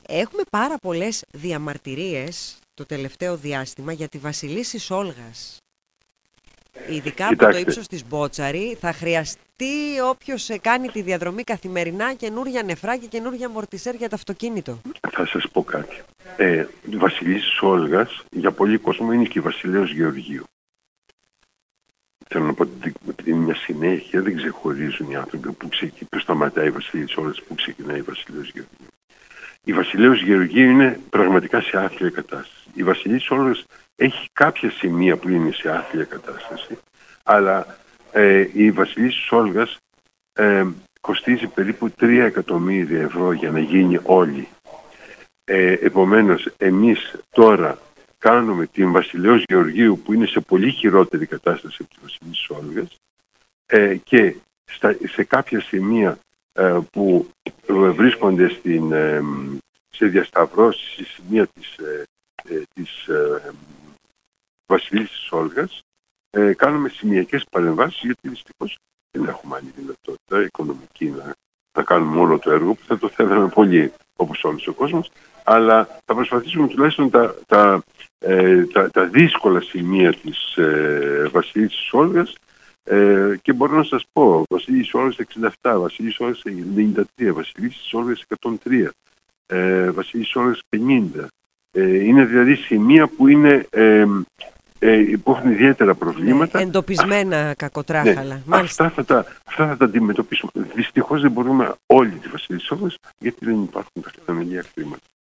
Έχουμε πάρα πολλές διαμαρτυρίες το τελευταίο διάστημα για τη Βασιλίσσης Όλγας. Ειδικά από το ύψος της Μπότσαρη θα χρειαστεί όποιος κάνει τη διαδρομή καθημερινά καινούρια νεφρά και καινούρια μορτισέρ για το αυτοκίνητο. Θα σας πω κάτι. Η Βασιλίσσης Όλγας για πολλοί κόσμο είναι και η Βασιλέως Γεωργίου. Θέλω να πω ότι είναι μια συνέχεια, δεν ξεχωρίζουν οι άνθρωποι που σταματάει η Βασιλίσσης Όλγας, που ξεκινάει η Βασιλέως Γεωργίου. Η Βασιλέως Γεωργίου είναι πραγματικά σε άθλια κατάσταση. Η Βασιλίσσης Όλγας έχει κάποια σημεία που είναι σε άθλια κατάσταση, αλλά η Βασιλίσσης Όλγας κοστίζει περίπου 3 εκατομμύρια ευρώ για να γίνει όλη. Επομένως, εμείς τώρα κάνουμε την Βασιλέως Γεωργίου που είναι σε πολύ χειρότερη κατάσταση από τη Βασιλίσσης Όλγας και σε κάποια σημεία που βρίσκονται σε διασταυρώσεις στη σημεία της Βασιλίσσης Όλγας, κάνουμε σημειακές παρεμβάσεις, γιατί δυστυχώς δεν έχουμε άλλη δυνατότητα οικονομική να κάνουμε όλο το έργο που θα το θέλαμε πολύ, όπως όλος ο κόσμος, αλλά θα προσπαθήσουμε τουλάχιστον τα δύσκολα σημεία της Βασιλίσσης Όλγας, και μπορώ να σας πω, Βασιλίσσης Όλγας 67, Βασιλίσσης Όλγας 93, Βασιλίσσης Όλγας 103, Βασιλίσσης Όλγας 50. Είναι δηλαδή σημεία που έχουν ιδιαίτερα προβλήματα. Εντοπισμένα κακοτράχαλα. Ναι, αυτά θα τα αντιμετωπίσουμε. Δυστυχώς δεν μπορούμε όλη τη Βασιλίσσης Όλγας, γιατί δεν υπάρχουν τα θεμελία χρήματα.